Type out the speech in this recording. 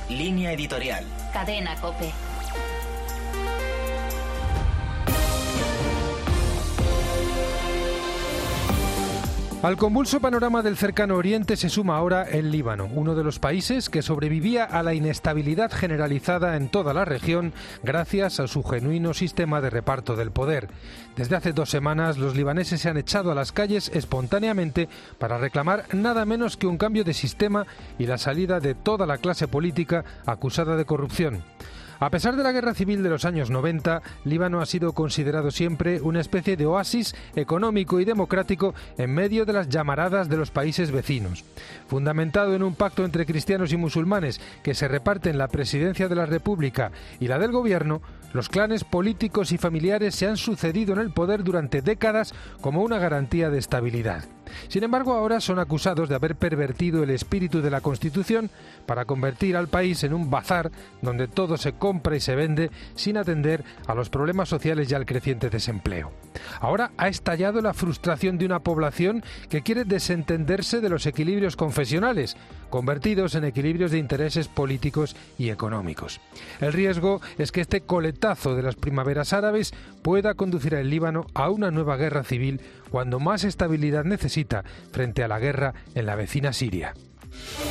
Línea editorial. Cadena COPE. Al convulso panorama del cercano Oriente se suma ahora el Líbano, uno de los países que sobrevivía a la inestabilidad generalizada en toda la región gracias a su genuino sistema de reparto del poder. Desde hace 2 semanas los libaneses se han echado a las calles espontáneamente para reclamar nada menos que un cambio de sistema y la salida de toda la clase política acusada de corrupción. A pesar de la guerra civil de los años 90, Líbano ha sido considerado siempre una especie de oasis económico y democrático en medio de las llamaradas de los países vecinos. Fundamentado en un pacto entre cristianos y musulmanes que se reparten la presidencia de la República y la del gobierno, los clanes políticos y familiares se han sucedido en el poder durante décadas como una garantía de estabilidad. Sin embargo, ahora son acusados de haber pervertido el espíritu de la Constitución para convertir al país en un bazar donde todo se compra y se vende sin atender a los problemas sociales y al creciente desempleo. Ahora ha estallado la frustración de una población que quiere desentenderse de los equilibrios confesionales, convertidos en equilibrios de intereses políticos y económicos. El riesgo es que este coletazo de las primaveras árabes pueda conducir al Líbano a una nueva guerra civil cuando más estabilidad necesita frente a la guerra en la vecina Siria.